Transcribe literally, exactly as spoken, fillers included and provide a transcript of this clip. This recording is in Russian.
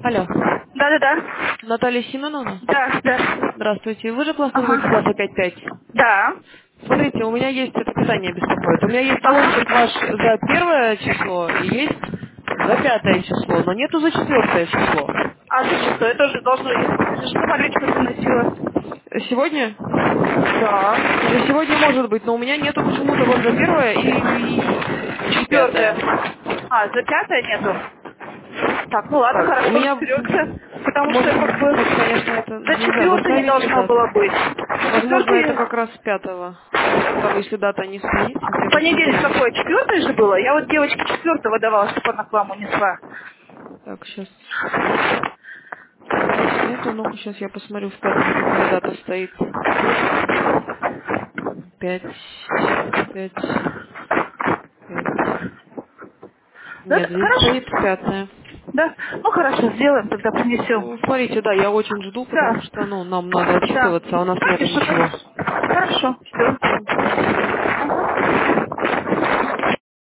Алло. Да-да-да. Наталья Семеновна? Да, да. Здравствуйте. Вы же классный руководитель Ага. класса пять пять. Да. Смотрите, у меня есть, это питание беспокоит. У меня есть талончик Ага. ваш за первое число и есть за пятое число, но нету за четвертое число. А за что? Это уже должно есть. Что самолетика приносила? Сегодня? Да. За сегодня может быть, но у меня нету почему-то вот за первое и, и Четвертое. пятое. А, за пятое нету? Так, ну ладно, Так, у хорошо, меня, разберемся. Потому что может, как бы может, конечно, это, за не знаю, может, четвертое не проверьте должно было дату. быть. За Возможно, это четвертое... как раз с пятого. Там, если дата не стоит, сейчас В я понедельник посмотрю. какое? Четвертое же было? Я вот девочке четвертого давала, чтобы она к вам унесла. Так, сейчас здесь нету, ну, сейчас я посмотрю в пятом, какая дата стоит. Пять, пять, пять. Да, Нет, здесь хорошо. стоит пятое. Да? Ну хорошо, сделаем, тогда принесем. Ну, смотрите, да, я очень жду, потому Да. что, ну, нам надо Да. отчитываться, а у нас нету Конечно, ничего. конечно. Хорошо, все.